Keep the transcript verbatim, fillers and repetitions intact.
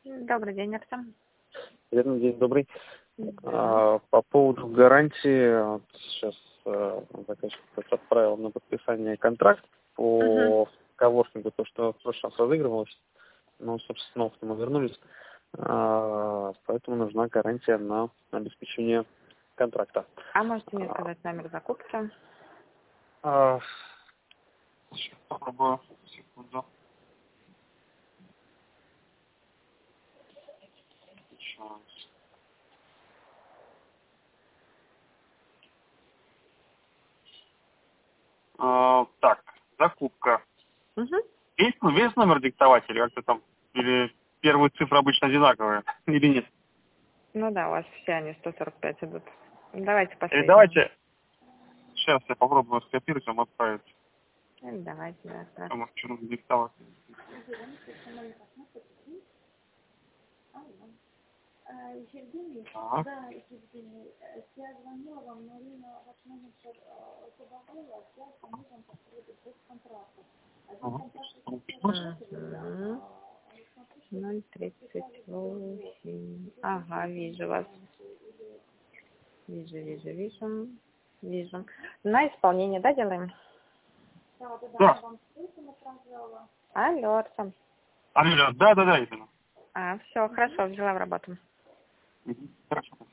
Добрый день, Артем. Верный день, добрый. Да. А, по поводу гарантии, вот сейчас а, заказчик отправил на подписание контракт по Угу. коворкингу, то, что в прошлый раз разыгрывалось, но, собственно, мы вернулись, а, поэтому нужна гарантия на обеспечение контракта. А можете мне А, сказать номер закупки? а, сейчас попробую, секунду. Сейчас. А, так, закупка. Угу. Есть, ну, весь номер диктовать или как-то там, или первые цифры обычно одинаковые, или нет? Ну да, у вас все они сто сорок пять идут. Давайте Или последнюю. давайте, сейчас я попробую скопировать, вам отправить. Или давайте, да, да. Потому что нужно диктовать. Евгений, Так. да, Евгений, э, я звонила вам, Марина, ваш менеджер э, добавила, я звоню вам по поводу двух контрактов. Один Ага. контракт Что, еще пишешь? работает, Угу. а я смотрю, что ноль тридцать восемь. Ага, вижу вас. Вижу, вижу, вижу. Вижу. На исполнение, да, делаем? да, да, да, Да. она вам ссылку направляла. Алло, Артем. Алло, да, да, да, именно. А, все, хорошо, взяла в работу. Мгм. Хорошо.